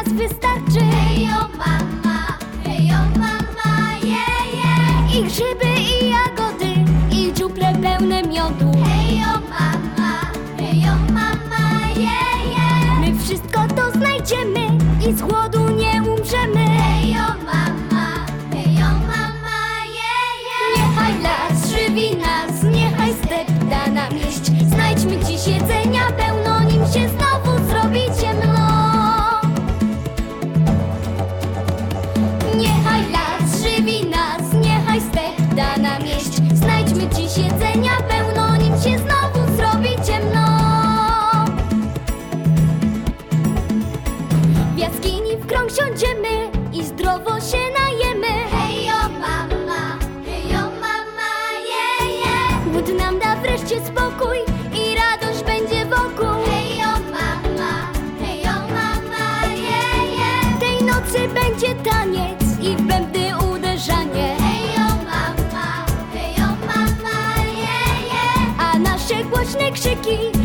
nas wystarczy. Hejo mama, je. I grzyby, i jagody, i dziuple pełne miodu. Hejo mama, je. My wszystko to znajdziemy i z głodu nie umrzemy. Hejo mama, je. Niechaj las żywi nas, niechaj step da nam jeść. Znajdźmy dziś jedzenia pełno, nim się znowu zrobi ciemno. Niechaj las żywi nas, niechaj step da nam jeść. Znajdźmy dziś jedzenia pełno, nim się znowu zrobi ciemno. W jaskini w krąg siądziemy i zdrowo się najemy. Hejo mama, je. Głód nam da wreszcie spokój i radość będzie wokół. Hejo mama, je. Tej nocy będzie taniec i w bębny uderzanie. Hejo mama, je. A nasze głośne krzyki